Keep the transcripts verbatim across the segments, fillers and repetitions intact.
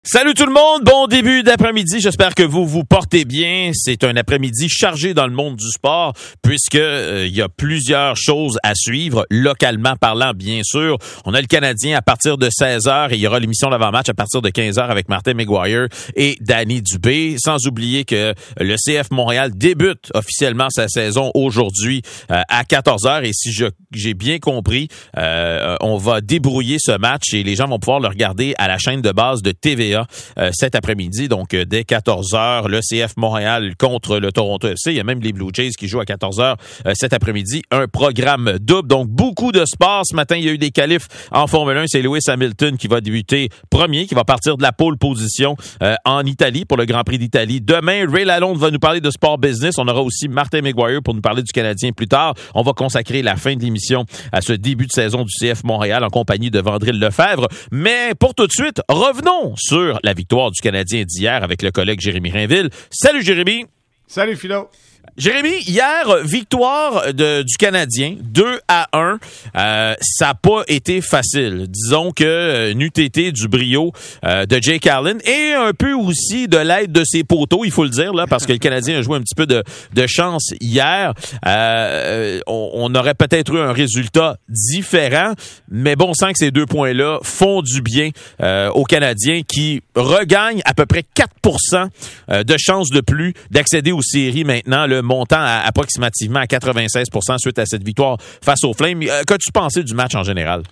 Salut tout le monde, bon début d'après-midi, j'espère que vous vous portez bien. C'est un après-midi chargé dans le monde du sport puisque euh, il y a plusieurs choses à suivre, localement parlant bien sûr. On a le Canadien à partir de seize heures et il y aura l'émission d'avant-match à partir de quinze heures avec Martin McGuire et Danny Dubé. Sans oublier que le C F Montréal débute officiellement sa saison aujourd'hui euh, à quatorze heures et si je, j'ai bien compris, euh, on va débrouiller ce match et les gens vont pouvoir le regarder à la chaîne de base de T V A. Euh, cet après-midi, donc euh, dès quatorze heures, le C F Montréal contre le Toronto F C. Il y a même les Blue Jays qui jouent à quatorze heures euh, cet après-midi. Un programme double, donc beaucoup de sport. Ce matin, il y a eu des qualifs en Formule un. C'est Lewis Hamilton qui va débuter premier, qui va partir de la pole position euh, en Italie pour le Grand Prix d'Italie. Demain, Ray Lalonde va nous parler de sport business. On aura aussi Martin McGuire pour nous parler du Canadien plus tard. On va consacrer la fin de l'émission à ce début de saison du C F Montréal en compagnie de Vandril Lefebvre. Mais pour tout de suite, revenons sur la victoire du Canadien d'hier avec le collègue Jérémy Rainville. Salut Jérémy! Salut Philo! Jérémy, hier, victoire de, du Canadien, deux à un. Euh, ça n'a pas été facile. Disons que euh, n'eût été du brio euh, de Jake Allen et un peu aussi de l'aide de ses poteaux, il faut le dire, là, parce que le Canadien a joué un petit peu de, de chance hier. Euh, on, on aurait peut-être eu un résultat différent, mais bon, on sent que ces deux points-là font du bien euh, aux Canadiens qui regagnent à peu près quatre pour cent de chances de plus d'accéder aux séries maintenant, le montant à approximativement à quatre-vingt-seize pour cent suite à cette victoire face aux Flames. Euh, qu'as-tu pensé du match en général?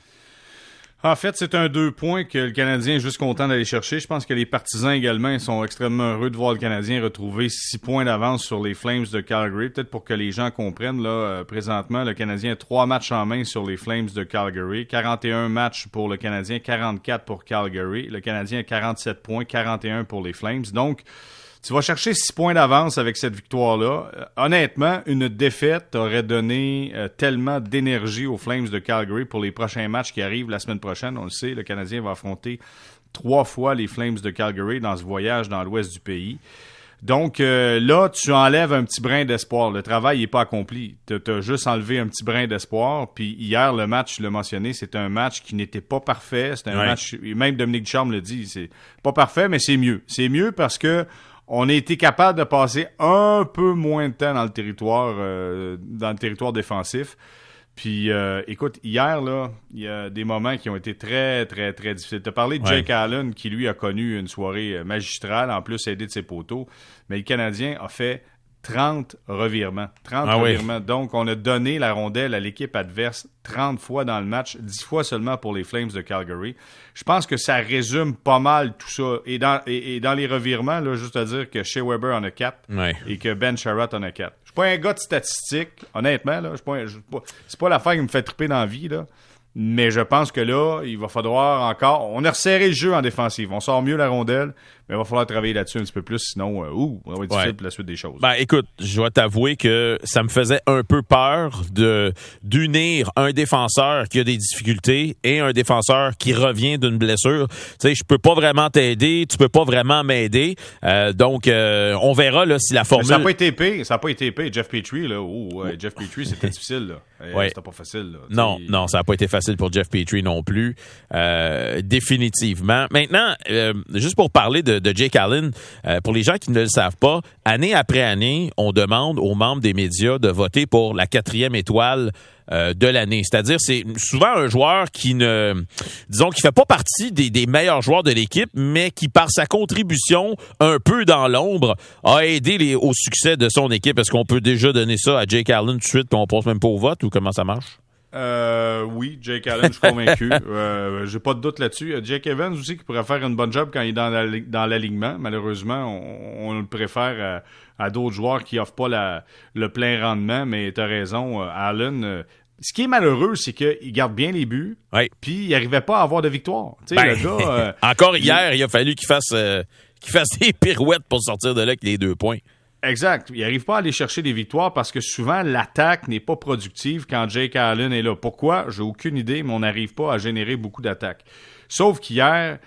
En fait, c'est un deux points que le Canadien est juste content d'aller chercher. Je pense que les partisans également sont extrêmement heureux de voir le Canadien retrouver six points d'avance sur les Flames de Calgary. Peut-être pour que les gens comprennent, là, euh, présentement, le Canadien a trois matchs en main sur les Flames de Calgary. quarante et un matchs pour le Canadien, quarante-quatre pour Calgary. Le Canadien a quarante-sept points, quarante et un pour les Flames. Donc, tu vas chercher six points d'avance avec cette victoire-là. Euh, honnêtement, une défaite aurait donné euh, tellement d'énergie aux Flames de Calgary pour les prochains matchs qui arrivent la semaine prochaine. On le sait, le Canadien va affronter trois fois les Flames de Calgary dans ce voyage dans l'ouest du pays. Donc euh, là, tu enlèves un petit brin d'espoir. Le travail n'est pas accompli. Tu as juste enlevé un petit brin d'espoir. Puis hier, le match, je l'ai mentionné, c'est un match qui n'était pas parfait. C'est un ouais. match, même Dominique Ducharme le dit, c'est pas parfait, mais c'est mieux. C'est mieux parce que on a été capable de passer un peu moins de temps dans le territoire, euh, dans le territoire défensif. Puis, euh, écoute, hier, là, il y a des moments qui ont été très, très, très difficiles. Tu as parlé de ouais. Jake Allen, qui, lui, a connu une soirée magistrale, en plus aidé de ses poteaux. Mais le Canadien a fait trente revirements. trente ah revirements. Oui. Donc, on a donné la rondelle à l'équipe adverse trente fois dans le match, dix fois seulement pour les Flames de Calgary. Je pense que ça résume pas mal tout ça. Et dans, et, et dans les revirements, là, juste à dire que Shea Weber en a quatre ouais. et que Ben Sherratt en a quatre. Je suis pas un gars de statistiques, honnêtement. Là. Je suis pas un, je, pas, c'est pas l'affaire qui me fait triper dans la vie, là. Mais je pense que là, il va falloir encore... On a resserré le jeu en défensive. On sort mieux la rondelle, mais il va falloir travailler là-dessus un petit peu plus, sinon, euh, ouh, on va être difficile ouais. pour la suite des choses. Ben, écoute, je dois t'avouer que ça me faisait un peu peur de d'unir un défenseur qui a des difficultés et un défenseur qui revient d'une blessure. Tu sais, je peux pas vraiment t'aider, tu peux pas vraiment m'aider. Euh, donc, euh, on verra là si la formule... Mais ça n'a pas été épais, ça n'a pas été épais. Jeff Petrie, là, oh, ouais, Jeff Petrie, c'était difficile, là. Ouais. C'était pas facile, là. Non, T'sais... non, ça n'a pas été facile pour Jeff Petrie non plus, euh, définitivement. Maintenant, euh, juste pour parler de, de Jake Allen, euh, pour les gens qui ne le savent pas, année après année, on demande aux membres des médias de voter pour la quatrième étoile euh, de l'année. C'est-à-dire, c'est souvent un joueur qui ne, disons, qui fait pas partie des, des meilleurs joueurs de l'équipe, mais qui, par sa contribution un peu dans l'ombre, a aidé les, au succès de son équipe. Est-ce qu'on peut déjà donner ça à Jake Allen tout de suite, puis on passe même pas au vote, ou comment ça marche? Euh, oui, Jake Allen, je suis convaincu. euh, j'ai pas de doute là-dessus. Jake Evans aussi qui pourrait faire une bonne job quand il est dans, la, dans l'alignement. Malheureusement, on, on le préfère à, à d'autres joueurs qui offrent pas la, le plein rendement, mais t'as raison, Allen... Euh, ce qui est malheureux, c'est qu'il garde bien les buts, oui. Puis il n'arrivait pas à avoir de victoire. Tu sais, ben, le gars, euh, encore hier, il... il a fallu qu'il fasse, euh, qu'il fasse des pirouettes pour sortir de là avec les deux points. Exact. Il n'arrive pas à aller chercher des victoires parce que souvent, l'attaque n'est pas productive quand Jake Allen est là. Pourquoi? J'ai aucune idée, mais on n'arrive pas à générer beaucoup d'attaques. Sauf qu'hier,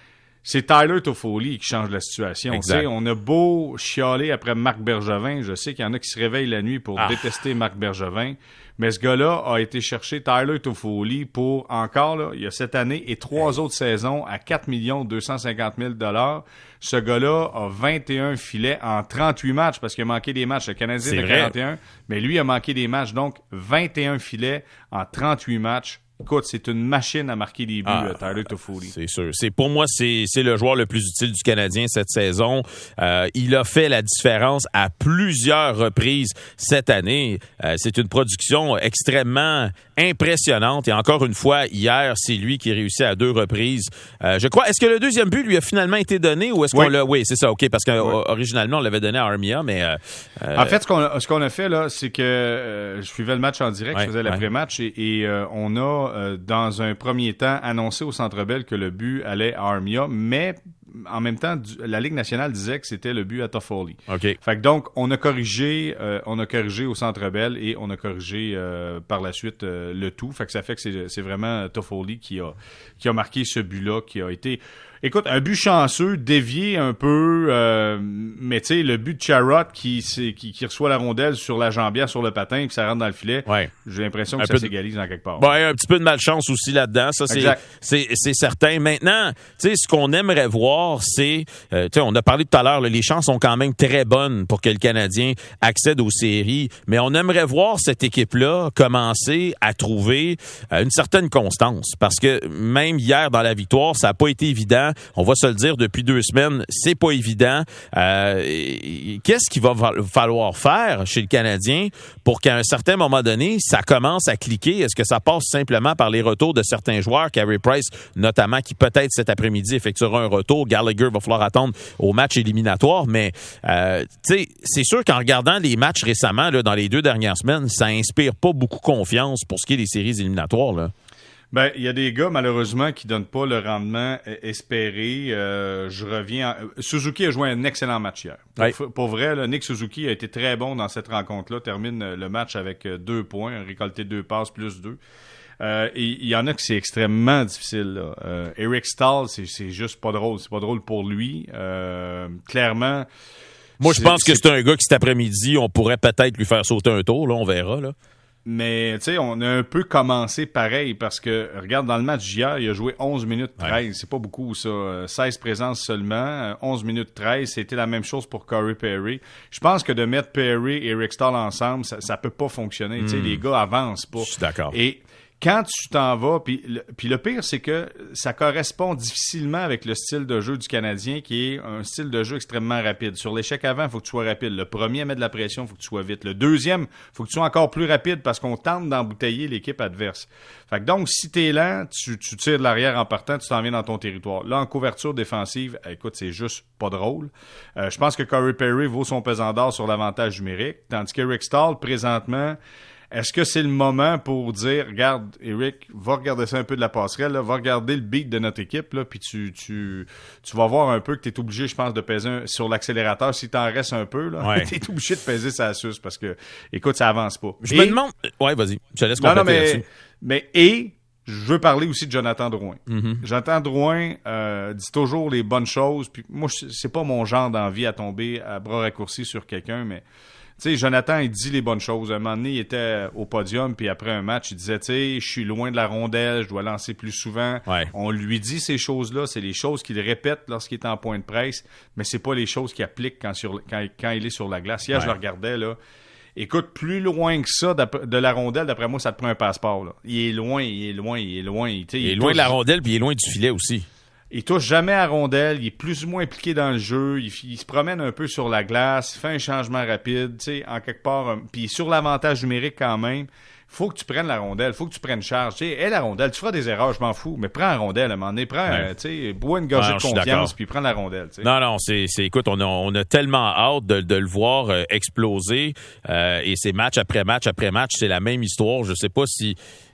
c'est Tyler Toffoli qui change la situation. T'sais, on a beau chialer après Marc Bergevin. Je sais qu'il y en a qui se réveillent la nuit pour ah. détester Marc Bergevin. Mais ce gars-là a été chercher Tyler Toffoli pour encore, là, il y a cette année et trois autres saisons à quatre millions deux cent cinquante mille dollars. Ce gars-là a vingt et un filets en trente-huit matchs parce qu'il a manqué des matchs. Le Canadien de quarante et un, mais lui a manqué des matchs. Donc, vingt et un filets en trente-huit matchs. Écoute, c'est une machine à marquer des buts, ah, Tyler Toffoli. C'est sûr. C'est, pour moi, c'est, c'est le joueur le plus utile du Canadien cette saison. Euh, il a fait la différence à plusieurs reprises cette année. Euh, c'est une production extrêmement impressionnante. Et encore une fois, hier, c'est lui qui réussit à deux reprises. Euh, je crois, est-ce que le deuxième but lui a finalement été donné ou est-ce oui. qu'on l'a... Oui, c'est ça, OK, parce qu'originalement, oui. on l'avait donné à Armia, mais... Euh, en fait, ce qu'on a, ce qu'on a fait, là, c'est que euh, je suivais le match en direct, ouais, je faisais l'après-match et, et euh, on a... Euh, dans un premier temps, annoncé au Centre Bell que le but allait à Armia, mais en même temps, la Ligue nationale disait que c'était le but à Toffoli. Okay. Fait que donc, on a corrigé, euh, on a corrigé au Centre Bell et on a corrigé euh, par la suite euh, le tout. Fait que ça fait que c'est, c'est vraiment Toffoli qui a, qui a marqué ce but-là, qui a été... Écoute, un but chanceux, dévié un peu, euh, mais tu sais, le but de Charrot qui, qui, qui reçoit la rondelle sur la jambière, sur le patin, puis ça rentre dans le filet, ouais. j'ai l'impression que un ça s'égalise en quelque part. Ouais, un petit peu de malchance aussi là-dedans, ça c'est, c'est, c'est certain. Maintenant, tu sais, ce qu'on aimerait voir, c'est, euh, tu sais, on a parlé tout à l'heure, là, les chances sont quand même très bonnes pour que le Canadien accède aux séries, mais on aimerait voir cette équipe-là commencer à trouver euh, une certaine constance, parce que même hier dans la victoire, ça n'a pas été évident. On va se le dire, depuis deux semaines, c'est pas évident. Euh, qu'est-ce qu'il va falloir faire chez le Canadien pour qu'à un certain moment donné, ça commence à cliquer? Est-ce que ça passe simplement par les retours de certains joueurs, Carey Price notamment, qui peut-être cet après-midi effectuera un retour. Gallagher va falloir attendre au match éliminatoire, mais euh, tu sais, c'est sûr qu'en regardant les matchs récemment, là, dans les deux dernières semaines, ça inspire pas beaucoup confiance pour ce qui est des séries éliminatoires, là. Ben, il y a des gars, malheureusement, qui donnent pas le rendement espéré. Euh, je reviens... En... Suzuki a joué un excellent match hier. Oui. Pour, pour vrai, là, Nick Suzuki a été très bon dans cette rencontre-là. Termine le match avec deux points, récolté deux passes plus deux. Euh, et il y en a que c'est extrêmement difficile, là. Euh, Eric Staal, c'est, c'est juste pas drôle. C'est pas drôle pour lui. Euh, clairement... Moi, je pense que c'est un gars qui, cet après-midi, on pourrait peut-être lui faire sauter un tour. Là, on verra, là. Mais, tu sais, on a un peu commencé pareil parce que, regarde, dans le match d'hier, il a joué onze minutes treize. Ouais. C'est pas beaucoup, ça. seize présences seulement. onze minutes treize. C'était la même chose pour Corey Perry. Je pense que de mettre Perry et Eric Staal ensemble, ça, ça peut pas fonctionner. Mm. Tu sais, les gars avancent pas. Je suis d'accord. Et quand tu t'en vas, puis le, puis le pire, c'est que ça correspond difficilement avec le style de jeu du Canadien, qui est un style de jeu extrêmement rapide. Sur l'échec avant, il faut que tu sois rapide. Le premier met de la pression, il faut que tu sois vite. Le deuxième, il faut que tu sois encore plus rapide parce qu'on tente d'embouteiller l'équipe adverse. Fait que donc, si t'es lent, tu, tu tires de l'arrière en partant, tu t'en viens dans ton territoire. Là, en couverture défensive, écoute, c'est juste pas drôle. Euh, je pense que Corey Perry vaut son pesant d'or sur l'avantage numérique, tandis qu'Eric Staal, présentement, est-ce que c'est le moment pour dire, regarde, Eric, va regarder ça un peu de la passerelle, là, va regarder le beat de notre équipe, là, puis tu, tu, tu vas voir un peu que tu es obligé, je pense, de peser un, sur l'accélérateur. Si t'en restes un peu, là, ouais. tu es obligé de peser ça suce parce que, écoute, ça avance pas. Je et, me demande... Ouais, vas-y, je te laisse compléter non, non, mais, là-dessus. Mais, et, je veux parler aussi de Jonathan Drouin. Mm-hmm. Jonathan Drouin euh, dit toujours les bonnes choses, puis moi, c'est pas mon genre d'envie à tomber à bras raccourcis sur quelqu'un, mais... Tu sais, Jonathan, il dit les bonnes choses. À un moment donné, il était au podium, puis après un match, il disait, tu sais, je suis loin de la rondelle, je dois lancer plus souvent. Ouais. On lui dit ces choses-là, c'est les choses qu'il répète lorsqu'il est en point de presse, mais c'est pas les choses qu'il applique quand, sur, quand, quand il est sur la glace. Hier, ouais. je le regardais, là. Écoute, plus loin que ça de la rondelle, d'après moi, ça te prend un passeport, là. Il est loin, il est loin, il est loin. Il, il est loin touche... de la rondelle, puis il est loin du filet aussi. Il touche jamais à rondelle, il est plus ou moins impliqué dans le jeu, il, il se promène un peu sur la glace, il fait un changement rapide, tu sais, en quelque part, um, puis sur l'avantage numérique quand même, faut que tu prennes la rondelle, faut que tu prennes charge, tu sais, hé, la rondelle, tu feras des erreurs, je m'en fous, mais prends la rondelle à un moment donné, prends, ouais. euh, tu sais, bois une gorgée non, de confiance, puis prends la rondelle, tu sais. Non, non, c'est, c'est, écoute, on a, on a tellement hâte de, de le voir euh, exploser, euh, et c'est match après match après match, c'est la même histoire, je sais pas si...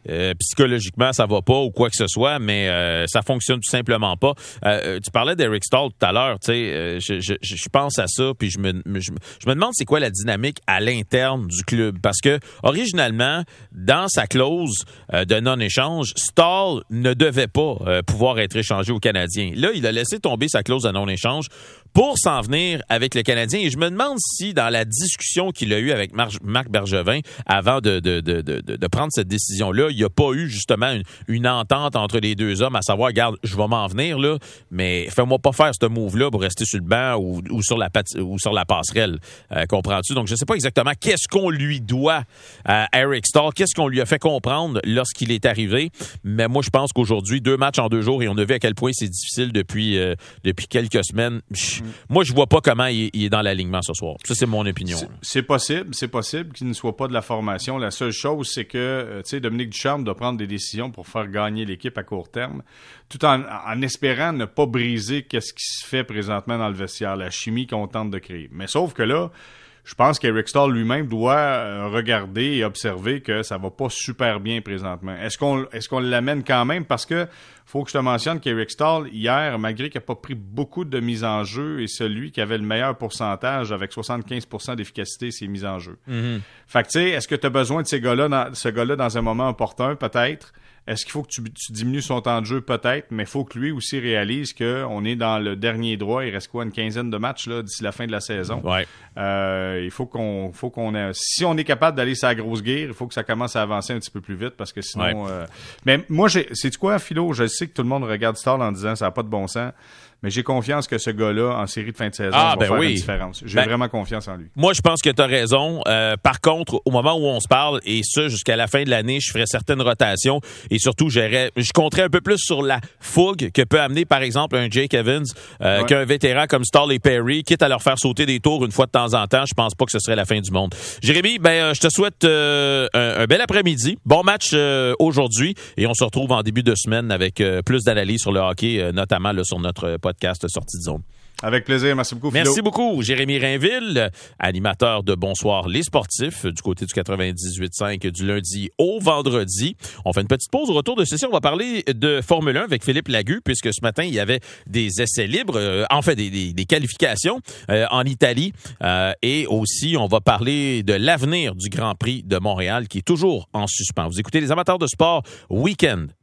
euh, psychologiquement ça va pas ou quoi que ce soit, mais euh, ça fonctionne tout simplement pas. Euh, tu parlais d'Eric Staal tout à l'heure, tu sais, euh, je, je, je pense à ça, puis je me, je, je me demande c'est quoi la dynamique à l'interne du club, parce que originalement, dans sa clause euh, de non-échange, Staal ne devait pas euh, pouvoir être échangé au Canadien. Là, il a laissé tomber sa clause de non-échange pour s'en venir avec le Canadien. Et je me demande si, dans la discussion qu'il a eue avec Mar- Marc Bergevin avant de, de, de, de, de prendre cette décision-là, il n'y a pas eu justement une, une entente entre les deux hommes à savoir, regarde, je vais m'en venir, là, mais fais-moi pas faire ce move-là pour rester sur le banc ou, ou, sur, la pati- ou sur la passerelle. Euh, comprends-tu? Donc, je ne sais pas exactement qu'est-ce qu'on lui doit à Eric Staal, qu'est-ce qu'on lui a fait comprendre lorsqu'il est arrivé. Mais moi, je pense qu'aujourd'hui, deux matchs en deux jours, et on a vu à quel point c'est difficile depuis, euh, depuis quelques semaines. Mm. Moi, je vois pas comment il, il est dans l'alignement ce soir. Ça, c'est mon opinion. C'est, c'est possible, c'est possible qu'il ne soit pas de la formation. La seule chose, c'est que, euh, tu sais, Dominique Ducharme doit prendre des décisions pour faire gagner l'équipe à court terme, tout en, en espérant ne pas briser qu'est-ce qui se fait présentement dans le vestiaire, la chimie qu'on tente de créer. Mais sauf que là, je pense qu'Eric Staal lui-même doit regarder et observer que ça va pas super bien présentement. Est-ce qu'on, est-ce qu'on l'amène quand même? Parce que faut que je te mentionne qu'Eric Staal, hier, malgré qu'il n'a pas pris beaucoup de mises en jeu, est celui qui avait le meilleur pourcentage avec soixante-quinze pour cent d'efficacité ses mises en jeu. Mm-hmm. Fait que tu sais, est-ce que tu as besoin de ces gars-là dans, ce gars-là dans un moment opportun? Peut-être. Est-ce qu'il faut que tu, tu diminues son temps de jeu? Peut-être, mais il faut que lui aussi réalise qu'on est dans le dernier droit. Il reste quoi, une quinzaine de matchs là, d'ici la fin de la saison? Ouais. Euh, il faut qu'on, faut qu'on ait, si on est capable d'aller sur la grosse guerre, il faut que ça commence à avancer un petit peu plus vite parce que sinon... Ouais. Euh, mais moi, j'ai, c'est quoi, Philo? Je sais que tout le monde regarde Staal en disant ça n'a pas de bon sens. Mais j'ai confiance que ce gars-là, en série de fin de saison, ah, va ben faire oui. une différence. J'ai ben, vraiment confiance en lui. Moi, je pense que tu as raison. Euh, par contre, au moment où on se parle, et ça, jusqu'à la fin de l'année, je ferai certaines rotations et surtout, j'irai, je compterai un peu plus sur la fougue que peut amener, par exemple, un Jake Evans, euh, ouais. qu'un vétéran comme Staal et Perry, quitte à leur faire sauter des tours une fois de temps en temps. Je pense pas que ce serait la fin du monde. Jérémy, ben, euh, je te souhaite euh, un, un bel après-midi. Bon match euh, aujourd'hui et on se retrouve en début de semaine avec euh, plus d'analyses sur le hockey, euh, notamment là, sur notre podcast Sortie de zone. Avec plaisir. Merci beaucoup, Philo. Merci beaucoup, Jérémy Rainville, animateur de Bonsoir les sportifs du côté du quatre-vingt-dix-huit cinq du lundi au vendredi. On fait une petite pause. Au retour de ceci, on va parler de Formule un avec Philippe Lagu, puisque ce matin, il y avait des essais libres, euh, en fait, des, des, des qualifications euh, en Italie. Euh, et aussi, on va parler de l'avenir du Grand Prix de Montréal, qui est toujours en suspens. Vous écoutez les amateurs de sport, Week-end